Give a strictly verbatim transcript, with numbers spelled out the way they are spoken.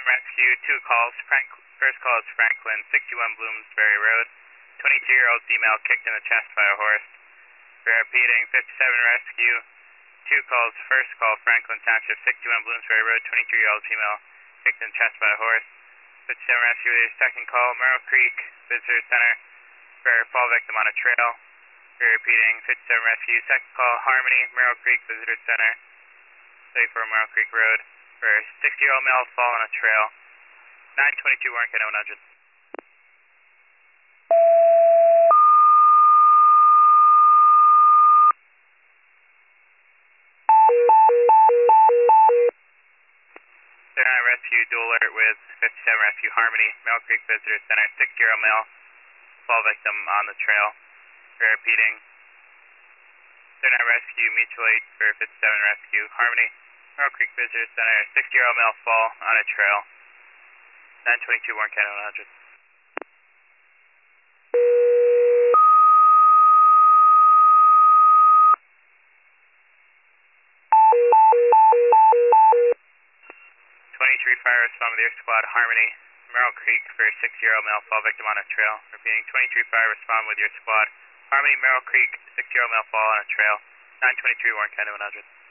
Rescue, two calls. Frank, first call is Franklin, sixty-one Bloomsbury Road. twenty-two-year-old female kicked in the chest by a horse. We're repeating, fifty-seven Rescue, two calls. First call, Franklin Township, sixty-one Bloomsbury Road. twenty-three-year-old female kicked in the chest by a horse. fifty-seven Rescue, second call, Merrill Creek Visitor Center for fall victim on a trail. We're repeating, fifty-seven Rescue, second call, Harmony, Merrill Creek Visitor Center, thirty-four Merrill Creek Road, for sixty-year-old male fall on a trail. nine twenty-two Warren County one hundred. thirty-nine Rescue, dual alert with fifty-seven Rescue, Harmony, Merrill Creek Visitor Center, sixty-year-old male fall victim on the trail. We're repeating, thirty-nine Rescue, mutual aid for fifty-seven Rescue, Harmony, Merrill Creek Visitor Center, sixty-year-old male fall on a trail. nine twenty-two Warren County one hundred. twenty-three Fire respond with your squad, Harmony, Merrill Creek for sixty-year-old male fall victim on a trail. Repeating, twenty-three Fire respond with your squad, Harmony, Merrill Creek, sixty-year-old male fall on a trail. nine twenty-three Warren County one hundred.